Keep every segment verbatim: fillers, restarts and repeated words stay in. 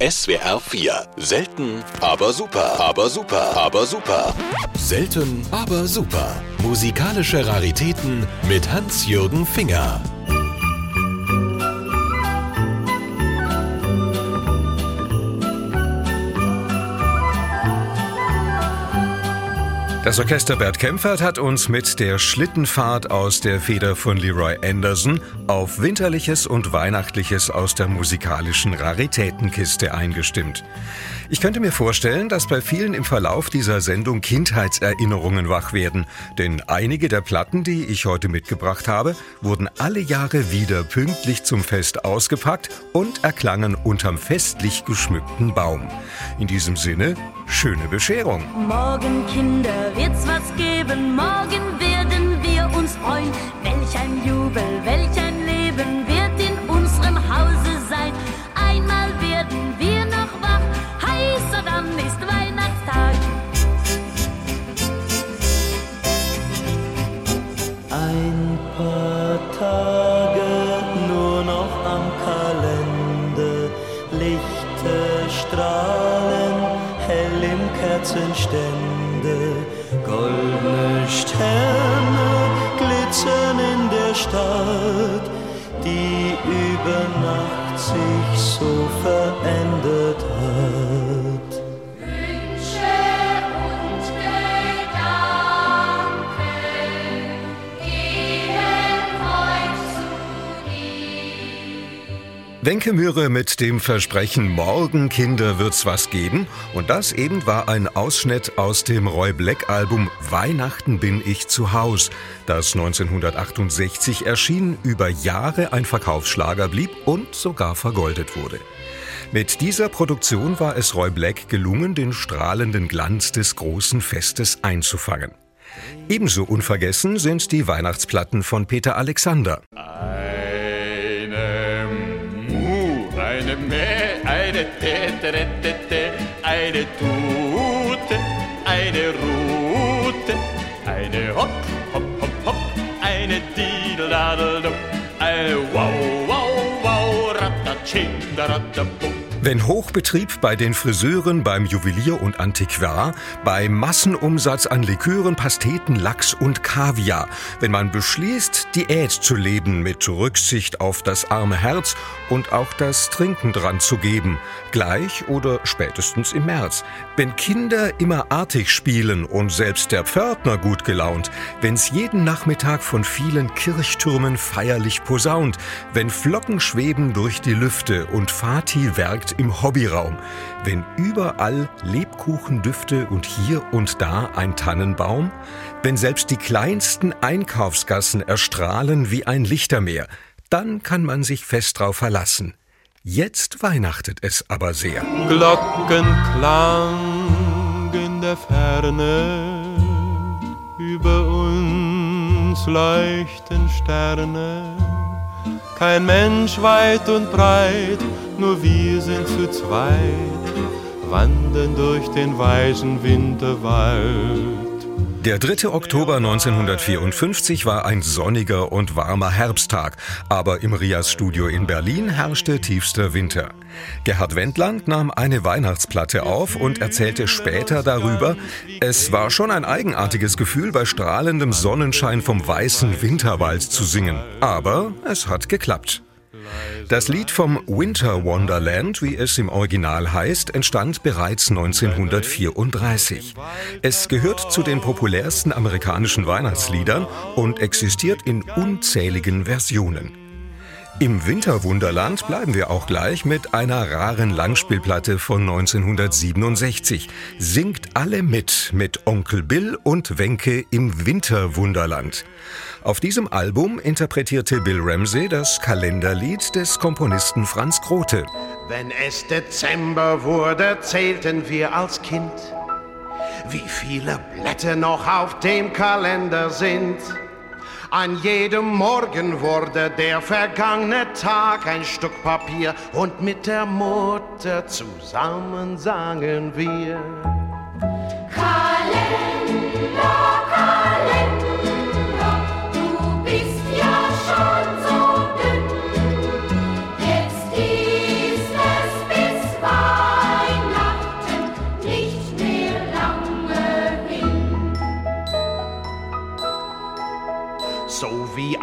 S W R vier. Selten, aber super. Aber super. Aber super. Selten, aber super. Musikalische Raritäten mit Hans-Jürgen Finger. Das Orchester Bert Kaempfert hat uns mit der Schlittenfahrt aus der Feder von Leroy Anderson auf Winterliches und Weihnachtliches aus der musikalischen Raritätenkiste eingestimmt. Ich könnte mir vorstellen, dass bei vielen im Verlauf dieser Sendung Kindheitserinnerungen wach werden, denn einige der Platten, die ich heute mitgebracht habe, wurden alle Jahre wieder pünktlich zum Fest ausgepackt und erklangen unterm festlich geschmückten Baum. In diesem Sinne, schöne Bescherung. Morgen, Kinder, wird's was geben, morgen werden wir uns freuen. Welch ein Jubel, welch ein Leben wird in unserem Hause sein. Einmal werden wir noch wach, heißer dann ist Weihnachtstag. Ein paar Tage nur noch am Kalender, Lichter strahlen hell im Kerzenständer, goldene Sterne glitzern in der Stadt, die über Nacht sich so verändert hat. Wünsche und Gedanken gehen heute zu dir. Wenke Mühre mit dem Versprechen, morgen, Kinder, wird's was geben. Und das eben war ein Ausschnitt aus dem Roy Black-Album Weihnachten bin ich zu Haus, das neunzehnhundertachtundsechzig erschien, über Jahre ein Verkaufsschlager blieb und sogar vergoldet wurde. Mit dieser Produktion war es Roy Black gelungen, den strahlenden Glanz des großen Festes einzufangen. Ebenso unvergessen sind die Weihnachtsplatten von Peter Alexander. Eine Mu, eine Mäh, eine Tete, Tete, eine Tute, eine Rute, eine Hopp, Hopp, Hopp, Hopp, eine Dideladel, eine Wow, Wow, Wow, Ratatschin, Ratatapum. Wenn Hochbetrieb bei den Friseuren, beim Juwelier und Antiquar, bei Massenumsatz an Likören, Pasteten, Lachs und Kaviar, wenn man beschließt, Diät zu leben mit Rücksicht auf das arme Herz und auch das Trinken dran zu geben, gleich oder spätestens im März, wenn Kinder immer artig spielen und selbst der Pförtner gut gelaunt, wenn's jeden Nachmittag von vielen Kirchtürmen feierlich posaunt, wenn Flocken schweben durch die Lüfte und Vati werkt im Hobbyraum, wenn überall Lebkuchendüfte und hier und da ein Tannenbaum, wenn selbst die kleinsten Einkaufsgassen erstrahlen wie ein Lichtermeer, dann kann man sich fest drauf verlassen. Jetzt weihnachtet es aber sehr. Glockenklang in der Ferne, über uns leuchten Sterne. Kein Mensch weit und breit, nur wir sind zu zweit, wandern durch den weißen Winterwald. Der dritte Oktober neunzehnhundertvierundfünfzig war ein sonniger und warmer Herbsttag, aber im Rias-Studio in Berlin herrschte tiefster Winter. Gerhard Wendland nahm eine Weihnachtsplatte auf und erzählte später darüber, es war schon ein eigenartiges Gefühl, bei strahlendem Sonnenschein vom weißen Winterwald zu singen, aber es hat geklappt. Das Lied vom Winter Wonderland, wie es im Original heißt, entstand bereits neunzehnhundertvierunddreißig. Es gehört zu den populärsten amerikanischen Weihnachtsliedern und existiert in unzähligen Versionen. Im Winterwunderland bleiben wir auch gleich mit einer raren Langspielplatte von neunzehnhundertsiebenundsechzig. Singt alle mit, mit Onkel Bill und Wenke im Winterwunderland. Auf diesem Album interpretierte Bill Ramsey das Kalenderlied des Komponisten Franz Grote. Wenn es Dezember wurde, zählten wir als Kind, wie viele Blätter noch auf dem Kalender sind. An jedem Morgen wurde der vergangene Tag ein Stück Papier und mit der Mutter zusammen sangen wir. Kalender, Kalender, du bist ja schon so dünn. Jetzt ist es bis wann?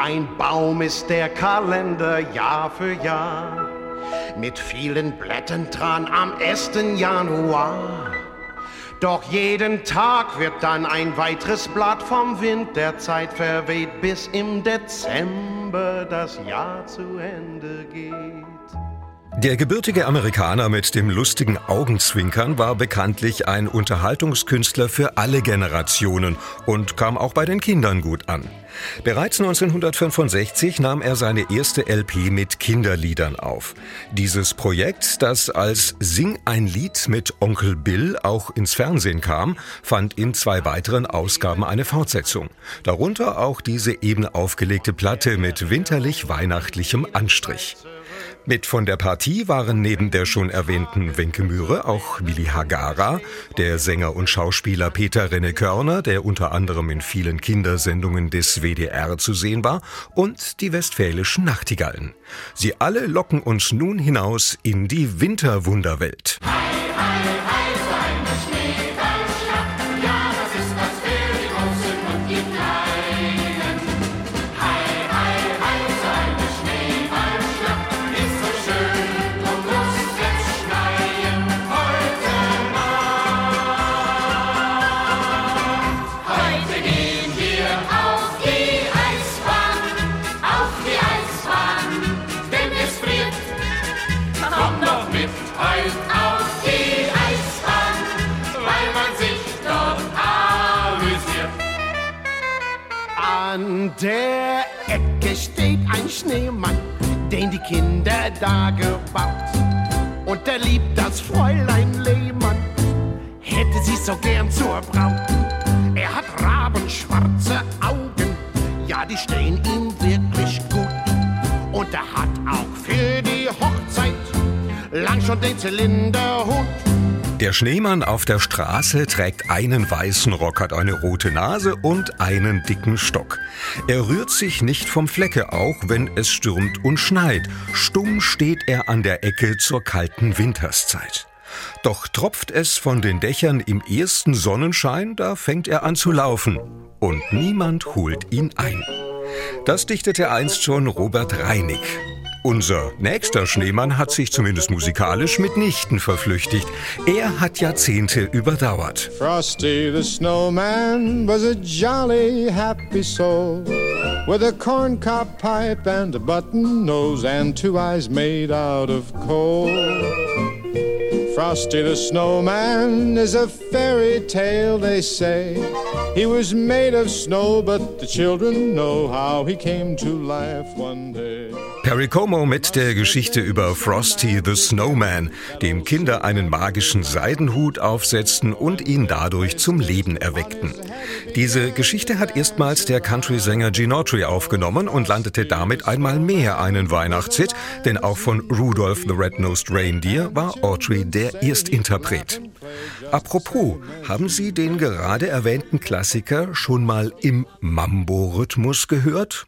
ein Baum ist der Kalender Jahr für Jahr. Mit vielen Blättern dran am ersten Januar. Doch jeden Tag wird dann ein weiteres Blatt vom Wind der Zeit verweht, bis im Dezember das Jahr zu Ende geht. Der gebürtige Amerikaner mit dem lustigen Augenzwinkern war bekanntlich ein Unterhaltungskünstler für alle Generationen und kam auch bei den Kindern gut an. Bereits neunzehnhundertfünfundsechzig nahm er seine erste L P mit Kinderliedern auf. Dieses Projekt, das als Sing ein Lied mit Onkel Bill auch ins Fernsehen kam, fand in zwei weiteren Ausgaben eine Fortsetzung. Darunter auch diese eben aufgelegte Platte mit winterlich-weihnachtlichem Anstrich. Mit von der Partie waren neben der schon erwähnten Wenke Mühre auch Willi Hagara, der Sänger und Schauspieler Peter Renne Körner, der unter anderem in vielen Kindersendungen des W D R zu sehen war, und die Westfälischen Nachtigallen. Sie alle locken uns nun hinaus in die Winterwunderwelt. An der Ecke steht ein Schneemann, den die Kinder da gebaut. Und er liebt das Fräulein Lehmann, hätte sie so gern zur Braut. Er hat rabenschwarze Augen, ja, die stehen ihm wirklich gut. Und er hat auch für die Hochzeit lang schon den Zylinderhut. Der Schneemann auf der Straße trägt einen weißen Rock, hat eine rote Nase und einen dicken Stock. Er rührt sich nicht vom Flecke, auch wenn es stürmt und schneit. Stumm steht er an der Ecke zur kalten Winterszeit. Doch tropft es von den Dächern im ersten Sonnenschein, da fängt er an zu laufen. Und niemand holt ihn ein. Das dichtete einst schon Robert Reinig. Unser nächster Schneemann hat sich zumindest musikalisch mitnichten verflüchtigt. Er hat Jahrzehnte überdauert. Frosty the Snowman was a jolly happy soul, with a corncob pipe and a button nose and two eyes made out of coal. Frosty the Snowman is a fairy tale, they say. He was made of snow, but the children know how he came to life one day. Perry Como mit der Geschichte über Frosty the Snowman, dem Kinder einen magischen Seidenhut aufsetzten und ihn dadurch zum Leben erweckten. Diese Geschichte hat erstmals der Country-Sänger Gene Autry aufgenommen und landete damit einmal mehr einen Weihnachtshit, denn auch von Rudolph the Red-Nosed Reindeer war Autry der Erstinterpret. Apropos, haben Sie den gerade erwähnten Klassiker schon mal im Mambo-Rhythmus gehört?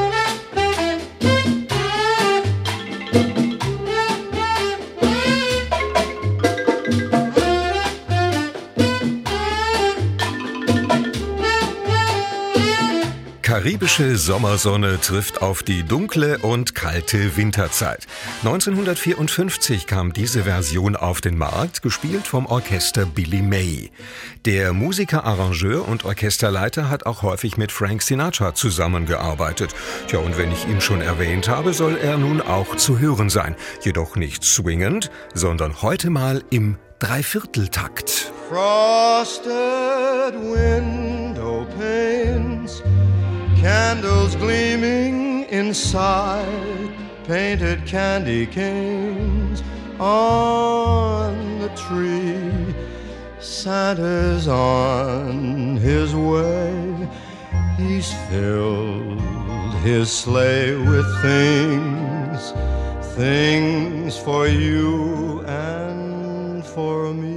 Karibische Sommersonne trifft auf die dunkle und kalte Winterzeit. neunzehnhundertvierundfünfzig kam diese Version auf den Markt, gespielt vom Orchester Billy May. Der Musiker, Arrangeur und Orchesterleiter hat auch häufig mit Frank Sinatra zusammengearbeitet. Tja, und wenn ich ihn schon erwähnt habe, soll er nun auch zu hören sein. Jedoch nicht swingend, sondern heute mal im Dreivierteltakt. Frosted window panes, candles gleaming inside, painted candy canes on the tree. Santa's on his way, he's filled his sleigh with things, things for you and for me.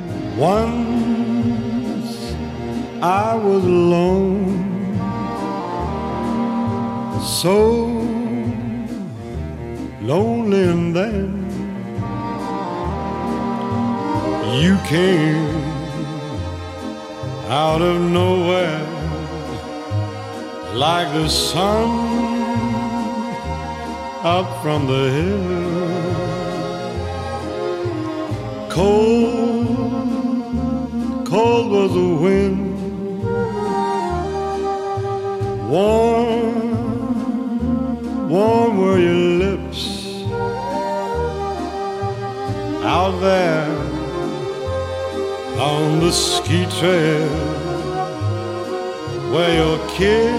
Once I was alone, so lonely, and then you came out of nowhere like the sun out from the hill. Cold, cold was the wind. Warm, warm were your lips. Out there on the ski trail, where your kiss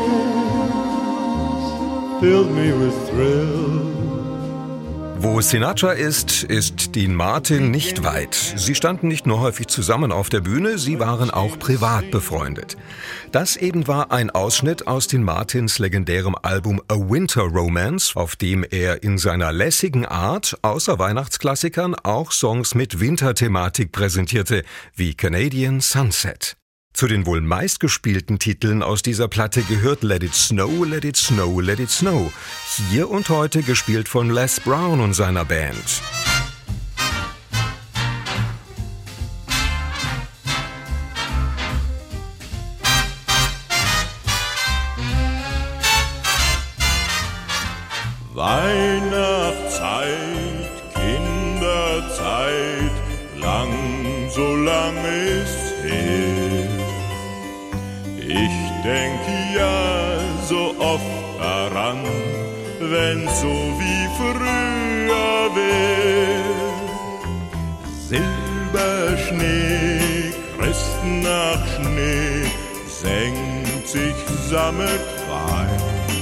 filled me with thrill. Wo Sinatra ist, ist Dean Martin nicht weit. Sie standen nicht nur häufig zusammen auf der Bühne, sie waren auch privat befreundet. Das eben war ein Ausschnitt aus Dean Martins legendärem Album A Winter Romance, auf dem er in seiner lässigen Art außer Weihnachtsklassikern auch Songs mit Winterthematik präsentierte, wie Canadian Sunset. Zu den wohl meistgespielten Titeln aus dieser Platte gehört Let It Snow, Let It Snow, Let It Snow. Hier und heute gespielt von Les Brown und seiner Band. Weihnachtszeit, Kinderzeit, lang, so lang ist's her. Ich denke ja so oft daran, wenn's so wie früher wär. Silberschnee, Christnachtschnee, senkt sich sammetweich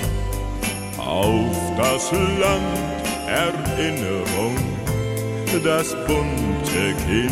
auf das Land Erinnerung, das bunte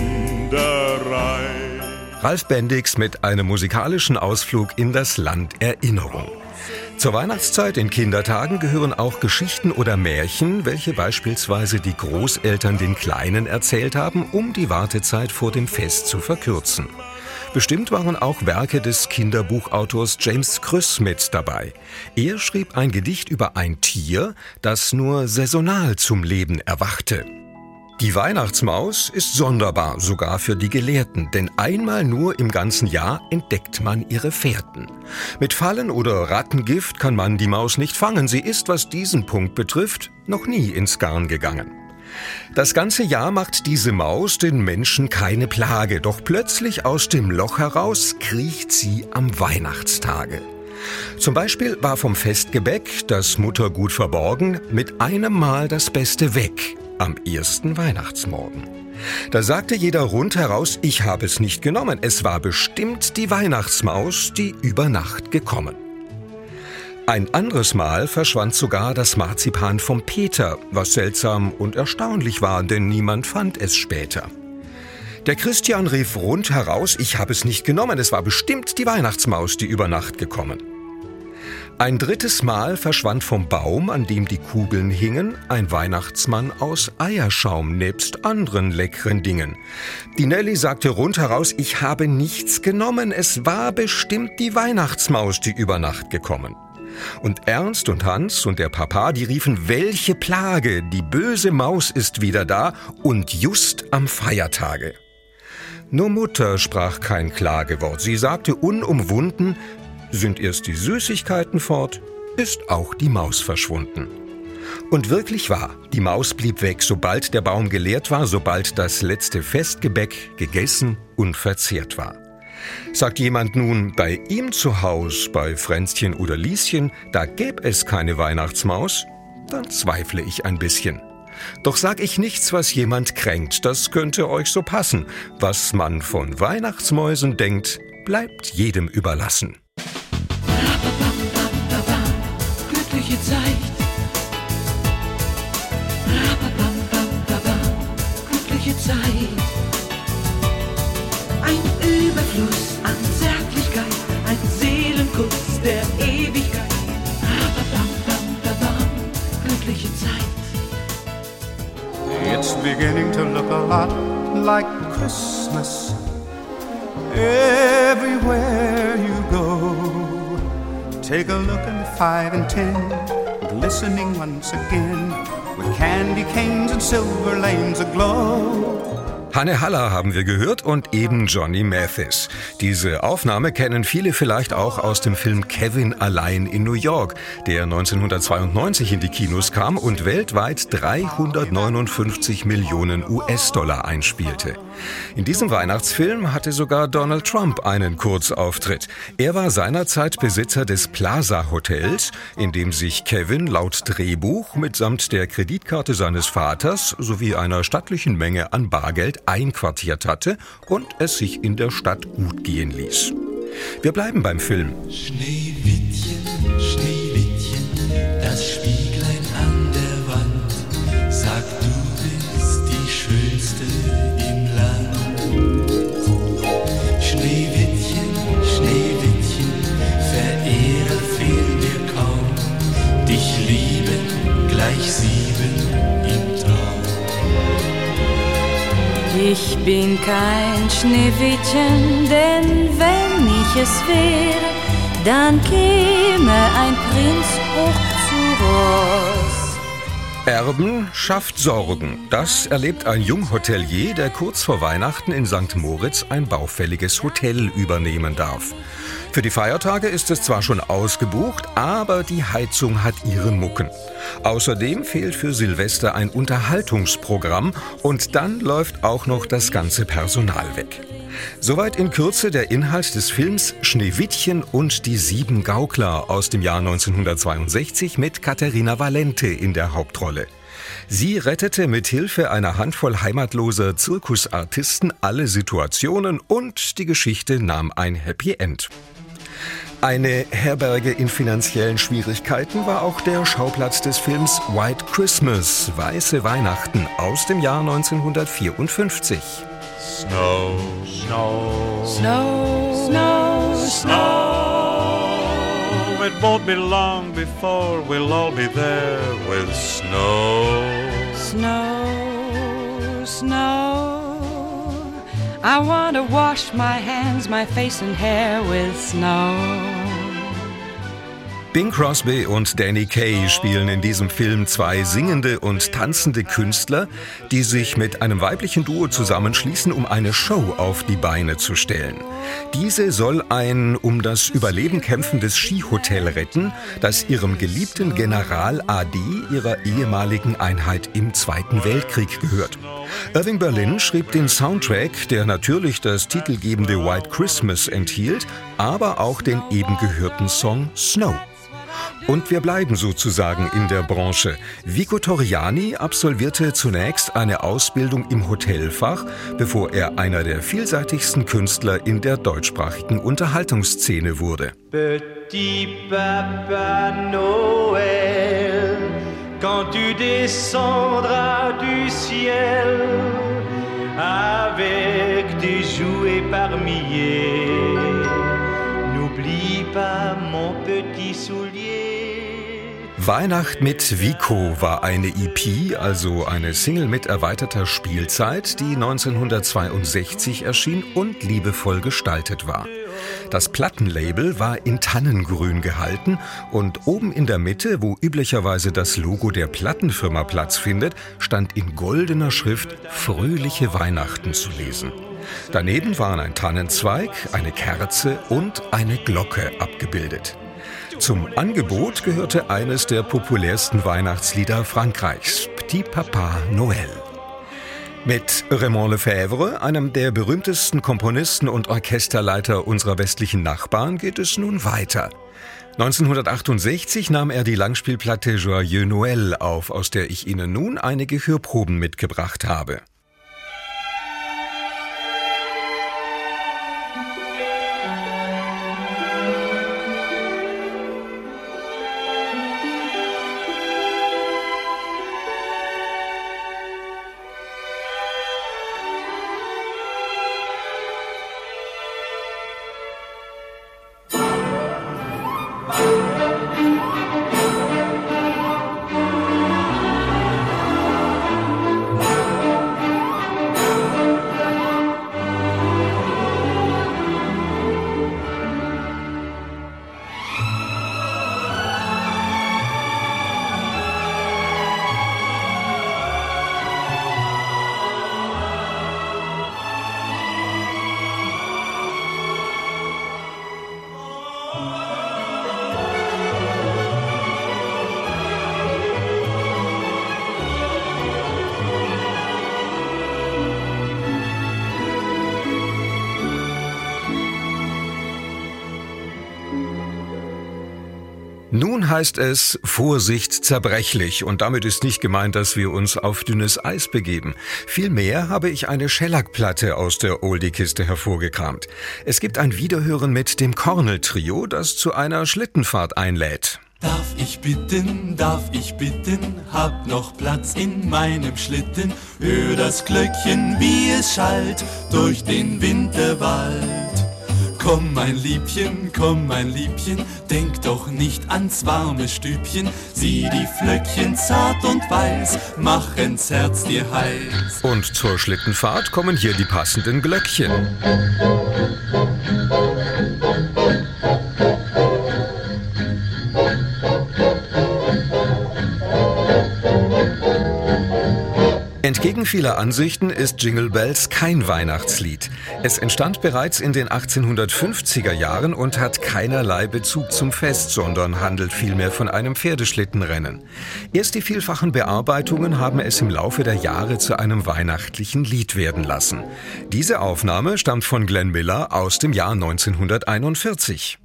Kinderreich. Ralf Bendix mit einem musikalischen Ausflug in das Land Erinnerung. Zur Weihnachtszeit in Kindertagen gehören auch Geschichten oder Märchen, welche beispielsweise die Großeltern den Kleinen erzählt haben, um die Wartezeit vor dem Fest zu verkürzen. Bestimmt waren auch Werke des Kinderbuchautors James Krüss mit dabei. Er schrieb ein Gedicht über ein Tier, das nur saisonal zum Leben erwachte. Die Weihnachtsmaus ist sonderbar, sogar für die Gelehrten, denn einmal nur im ganzen Jahr entdeckt man ihre Fährten. Mit Fallen oder Rattengift kann man die Maus nicht fangen, sie ist, was diesen Punkt betrifft, noch nie ins Garn gegangen. Das ganze Jahr macht diese Maus den Menschen keine Plage, doch plötzlich aus dem Loch heraus kriecht sie am Weihnachtstage. Zum Beispiel war vom Festgebäck, das Mutter gut verborgen, mit einem Mal das Beste weg. Am ersten Weihnachtsmorgen. Da sagte jeder rundheraus, ich habe es nicht genommen, es war bestimmt die Weihnachtsmaus, die über Nacht gekommen. Ein anderes Mal verschwand sogar das Marzipan vom Peter, was seltsam und erstaunlich war, denn niemand fand es später. Der Christian rief rundheraus, ich habe es nicht genommen, es war bestimmt die Weihnachtsmaus, die über Nacht gekommen. Ein drittes Mal verschwand vom Baum, an dem die Kugeln hingen, ein Weihnachtsmann aus Eierschaum nebst anderen leckeren Dingen. Die Nelly sagte rundheraus, ich habe nichts genommen, es war bestimmt die Weihnachtsmaus, die über Nacht gekommen. Und Ernst und Hans und der Papa, die riefen, welche Plage, die böse Maus ist wieder da und just am Feiertage. Nur Mutter sprach kein Klagewort, sie sagte unumwunden, sind erst die Süßigkeiten fort, ist auch die Maus verschwunden. Und wirklich wahr, die Maus blieb weg, sobald der Baum geleert war, sobald das letzte Festgebäck gegessen und verzehrt war. Sagt jemand nun, bei ihm zu Haus, bei Fränzchen oder Lieschen, da gäb es keine Weihnachtsmaus, dann zweifle ich ein bisschen. Doch sag ich nichts, was jemand kränkt, das könnte euch so passen. Was man von Weihnachtsmäusen denkt, bleibt jedem überlassen. Glückliche Zeit. Glückliche Zeit. Ein Überfluss an Zärtlichkeit, ein Seelenkuss der Ewigkeit. Glückliche Zeit. It's beginning to look a lot like Christmas everywhere you go. Take a look at the five and ten, glistening once again, with candy canes and silver lanes aglow. Hanne Haller haben wir gehört und eben Johnny Mathis. Diese Aufnahme kennen viele vielleicht auch aus dem Film Kevin allein in New York, der neunzehnhundertzweiundneunzig in die Kinos kam und weltweit dreihundertneunundfünfzig Millionen U S-Dollar einspielte. In diesem Weihnachtsfilm hatte sogar Donald Trump einen Kurzauftritt. Er war seinerzeit Besitzer des Plaza Hotels, in dem sich Kevin laut Drehbuch mitsamt der Kreditkarte seines Vaters sowie einer stattlichen Menge an Bargeld einquartiert hatte und es sich in der Stadt gut gehen ließ. Wir bleiben beim Film. Schneewittchen, Schneewittchen, das Spieglein an der Wand, sagt, du bist die Schönste im Land. Schneewittchen, Schneewittchen, Verehrer fehlen dir kaum, dich lieben gleich sieben im Traum. Ich bin kein Schneewittchen, denn wenn ich es wäre, dann käme ein Prinz hoch zu Ross. Erben schafft Sorgen. Das erlebt ein Junghotelier, der kurz vor Weihnachten in Sankt Moritz ein baufälliges Hotel übernehmen darf. Für die Feiertage ist es zwar schon ausgebucht, aber die Heizung hat ihre Mucken. Außerdem fehlt für Silvester ein Unterhaltungsprogramm und dann läuft auch noch das ganze Personal weg. Soweit in Kürze der Inhalt des Films Schneewittchen und die sieben Gaukler aus dem Jahr neunzehnhundertzweiundsechzig mit Caterina Valente in der Hauptrolle. Sie rettete mit Hilfe einer Handvoll heimatloser Zirkusartisten alle Situationen und die Geschichte nahm ein Happy End. Eine Herberge in finanziellen Schwierigkeiten war auch der Schauplatz des Films White Christmas, Weiße Weihnachten aus dem Jahr neunzehnhundertvierundfünfzig. Snow, Snow, Snow, Snow, Snow. It won't be long before we'll all be there with snow. Snow, Snow. I want to wash my hands, my face and hair with snow. Bing Crosby und Danny Kaye spielen in diesem Film zwei singende und tanzende Künstler, die sich mit einem weiblichen Duo zusammenschließen, um eine Show auf die Beine zu stellen. Diese soll ein um das Überleben kämpfendes Skihotel retten, das ihrem geliebten General A D, ihrer ehemaligen Einheit im Zweiten Weltkrieg, gehört. Irving Berlin schrieb den Soundtrack, der natürlich das titelgebende White Christmas enthielt, aber auch den eben gehörten Song Snow. Und wir bleiben sozusagen in der Branche. Vico Torriani absolvierte zunächst eine Ausbildung im Hotelfach, bevor er einer der vielseitigsten Künstler in der deutschsprachigen Unterhaltungsszene wurde. Petit Papa Noël, quand tu descendras du ciel, avec tes jouets par milliers, n'oublie pas mon petit soulier. Weihnacht mit Vico war eine E P, also eine Single mit erweiterter Spielzeit, die neunzehnhundertzweiundsechzig erschien und liebevoll gestaltet war. Das Plattenlabel war in Tannengrün gehalten und oben in der Mitte, wo üblicherweise das Logo der Plattenfirma Platz findet, stand in goldener Schrift Fröhliche Weihnachten zu lesen. Daneben waren ein Tannenzweig, eine Kerze und eine Glocke abgebildet. Zum Angebot gehörte eines der populärsten Weihnachtslieder Frankreichs, Petit Papa Noël. Mit Raymond Lefebvre, einem der berühmtesten Komponisten und Orchesterleiter unserer westlichen Nachbarn, geht es nun weiter. neunzehnhundertachtundsechzig nahm er die Langspielplatte Joyeux Noël auf, aus der ich Ihnen nun einige Hörproben mitgebracht habe. Nun heißt es Vorsicht zerbrechlich und damit ist nicht gemeint, dass wir uns auf dünnes Eis begeben. Vielmehr habe ich eine Schellackplatte aus der Oldie-Kiste hervorgekramt. Es gibt ein Wiederhören mit dem Cornell-Trio, das zu einer Schlittenfahrt einlädt. Darf ich bitten, darf ich bitten, hab noch Platz in meinem Schlitten. Hör das Glöckchen, wie es schallt durch den Winterwald. Komm, mein Liebchen, komm, mein Liebchen, denk doch nicht ans warme Stübchen. Sieh die Flöckchen zart und weiß, machen's Herz dir heiß. Und zur Schlittenfahrt kommen hier die passenden Glöckchen. Entgegen vieler Ansichten ist Jingle Bells kein Weihnachtslied. Es entstand bereits in den achtzehnhundertfünfziger Jahren und hat keinerlei Bezug zum Fest, sondern handelt vielmehr von einem Pferdeschlittenrennen. Erst die vielfachen Bearbeitungen haben es im Laufe der Jahre zu einem weihnachtlichen Lied werden lassen. Diese Aufnahme stammt von Glenn Miller aus dem Jahr neunzehnhunderteinundvierzig.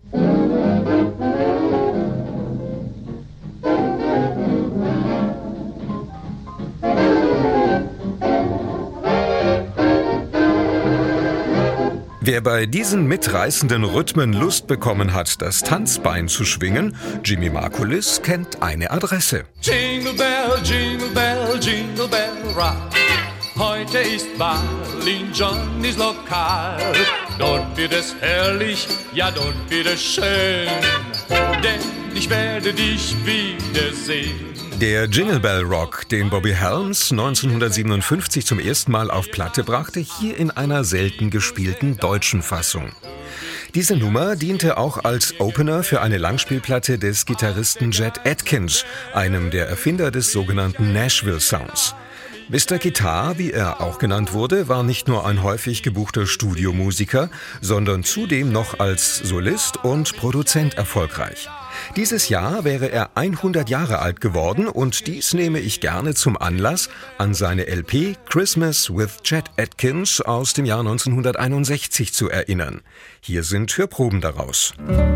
Wer bei diesen mitreißenden Rhythmen Lust bekommen hat, das Tanzbein zu schwingen, Jimmy Margulis kennt eine Adresse. Jingle Bell, Jingle Bell, Jingle Bell Rock. Heute ist Berlin Johnnys Lokal. Dort wird es herrlich, ja dort wird es schön. Denn ich werde dich wiedersehen. Der Jingle Bell Rock, den Bobby Helms neunzehnhundertsiebenundfünfzig zum ersten Mal auf Platte brachte, hier in einer selten gespielten deutschen Fassung. Diese Nummer diente auch als Opener für eine Langspielplatte des Gitarristen Chet Atkins, einem der Erfinder des sogenannten Nashville Sounds. Mister Guitar, wie er auch genannt wurde, war nicht nur ein häufig gebuchter Studiomusiker, sondern zudem noch als Solist und Produzent erfolgreich. Dieses Jahr wäre er hundert Jahre alt geworden und dies nehme ich gerne zum Anlass, an seine L P Christmas with Chet Atkins aus dem Jahr neunzehnhunderteinundsechzig zu erinnern. Hier sind Hörproben daraus.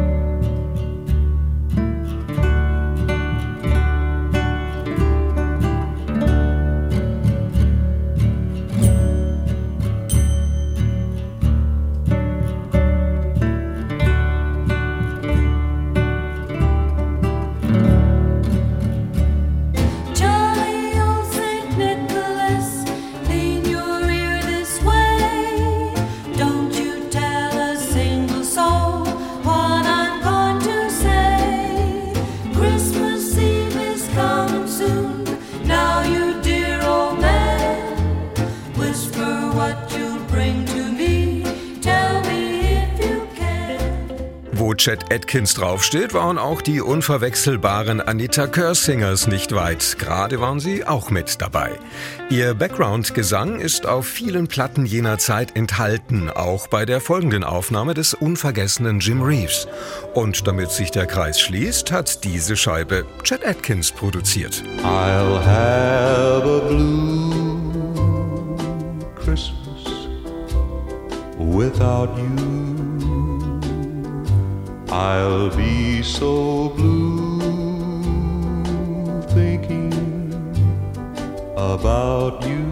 Wo Chet Atkins draufsteht, waren auch die unverwechselbaren Anita Kerr Singers nicht weit. Gerade waren sie auch mit dabei. Ihr Background-Gesang ist auf vielen Platten jener Zeit enthalten, auch bei der folgenden Aufnahme des unvergessenen Jim Reeves. Und damit sich der Kreis schließt, hat diese Scheibe Chet Atkins produziert. I'll have a blue Christmas without you. I'll be so blue thinking about you.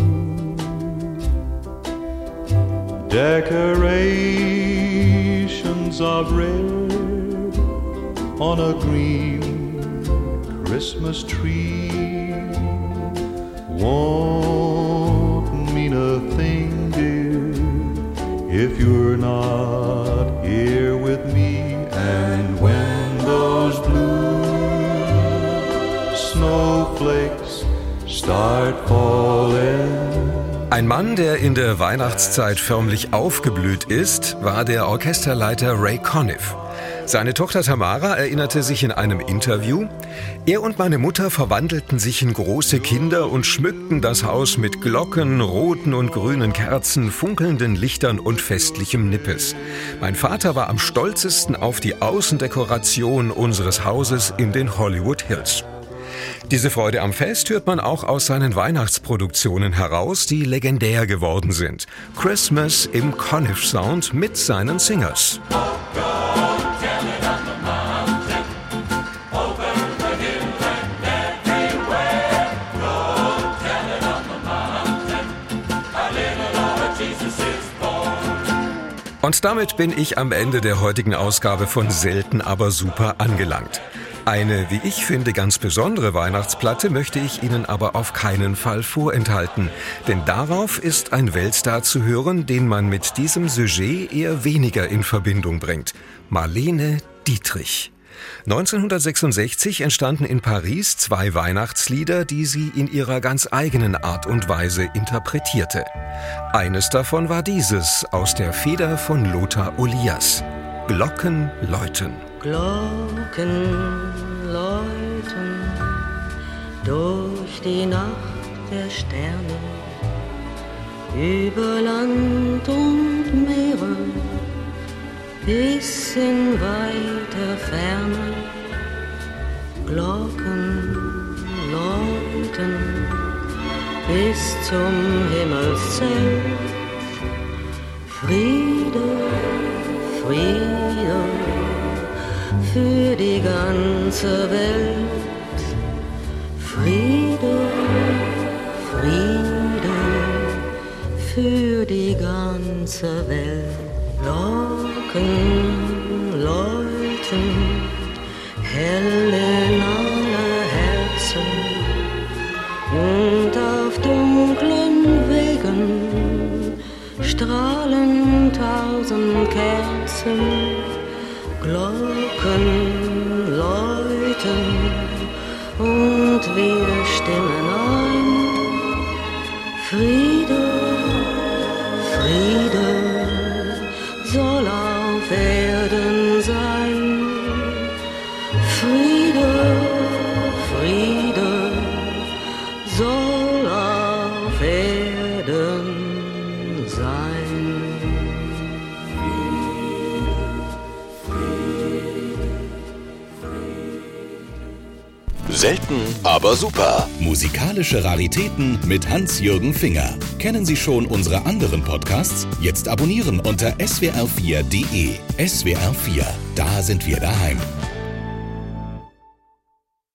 Decorations of red on a green Christmas tree won't mean a thing, dear, if you're not here with me. And when those blue snowflakes start falling. Ein Mann, der in der Weihnachtszeit förmlich aufgeblüht ist, war der Orchesterleiter Ray Conniff. Seine Tochter Tamara erinnerte sich in einem Interview: Er und meine Mutter verwandelten sich in große Kinder und schmückten das Haus mit Glocken, roten und grünen Kerzen, funkelnden Lichtern und festlichem Nippes. Mein Vater war am stolzesten auf die Außendekoration unseres Hauses in den Hollywood Hills. Diese Freude am Fest hört man auch aus seinen Weihnachtsproduktionen heraus, die legendär geworden sind. Christmas im Conniff-Sound mit seinen Singers. Und damit bin ich am Ende der heutigen Ausgabe von Selten aber super angelangt. Eine, wie ich finde, ganz besondere Weihnachtsplatte möchte ich Ihnen aber auf keinen Fall vorenthalten. Denn darauf ist ein Weltstar zu hören, den man mit diesem Sujet eher weniger in Verbindung bringt. Marlene Dietrich. neunzehnhundertsechsundsechzig entstanden in Paris zwei Weihnachtslieder, die sie in ihrer ganz eigenen Art und Weise interpretierte. Eines davon war dieses aus der Feder von Lothar Olias. Glocken läuten. Glocken läuten durch die Nacht der Sterne, über Land und Meere, bis in weiter Ferne. Glocken läuten bis zum Himmelszelt. Friede, Friede für die ganze Welt. Friede, Friede für die ganze Welt. Glocken läuten hell in alle Herzen und auf dunklen Wegen strahlen tausend Kerzen. Glocken läuten und wir stimmen ein. Friede, Friede soll auf Erden sein. Friede, Friede soll auf Erden sein. Selten, aber super. Musikalische Raritäten mit Hans-Jürgen Finger. Kennen Sie schon unsere anderen Podcasts? Jetzt abonnieren unter S W R vier punkt de. S W R vier, da sind wir daheim.